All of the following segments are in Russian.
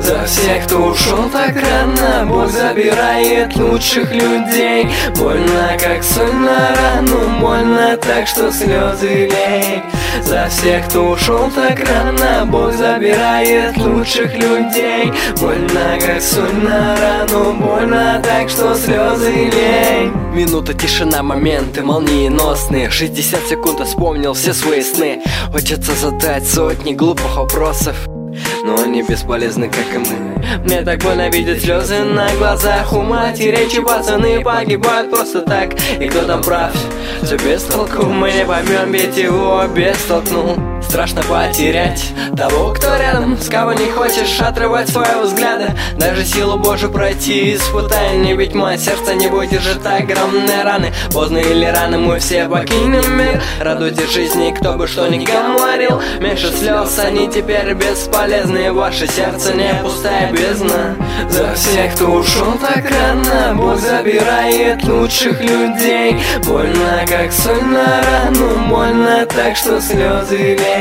За всех, кто ушел так рано, Бог забирает лучших людей. Больно, как соль на рану, больно так, что слезы лей. За всех, кто ушел так рано, Бог забирает лучших людей. Больно, как соль на рану, больно так, что слезы лей. Минута тишина, моменты молниеносные. 60 секунд, вспомнил все свои сны. Хочется задать сотни глупых вопросов, но они бесполезны, как и мы. Мне так больно видеть слезы на глазах у матери, чьи пацаны погибают просто так. И кто там прав? Все без толку, мы не поймем, ведь его бестолкнул. Страшно потерять того, кто рядом, с кого не хочешь отрывать своего взгляда. Даже силу Божию пройти испытание, ведь мое сердце не выдержит огромные раны. Поздно или рано мы все покинем мир. Радуйтесь жизни, кто бы что ни говорил. Меньше слез, они теперь бесполезны. Ваше сердце не пустая бездна. За всех, кто ушел так рано, Бог забирает лучших людей. Больно, как соль на рану, больно так, что слезы лей.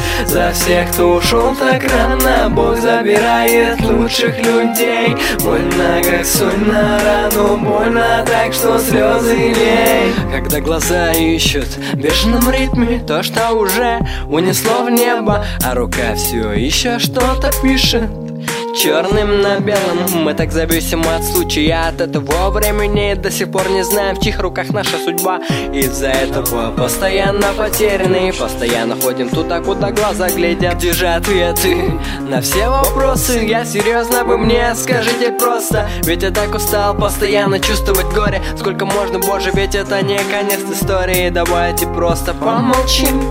За всех, кто ушел так рано, Бог забирает лучших людей. Больно, как соль на рану, больно так, что слезы лей. Когда глаза ищут в бешеном ритме то, что уже унесло в небо, а рука все еще что-то пишет черным на белом. Мы так зависим от случая, от этого времени. До сих пор не знаем, в чьих руках наша судьба. Из-за этого постоянно потеряны, постоянно ходим туда, куда глаза глядят. Где же ответы на все вопросы? Я серьезно, вы мне скажите просто. Ведь я так устал постоянно чувствовать горе. Сколько можно, Боже, ведь это не конец истории. Давайте просто помолчим,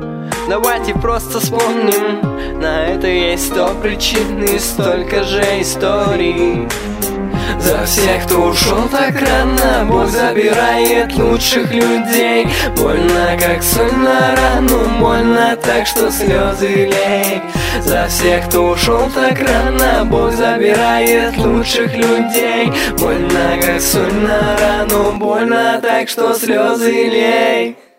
давайте просто вспомним. На это есть 100 причин и столько же историй. За всех, кто ушел так рано, Бог забирает лучших людей. Больно, как соль на рану, больно так, что слезы лей. За всех, кто ушел так рано, Бог забирает лучших людей. Больно, как соль на рану, больно так, что слезы лей.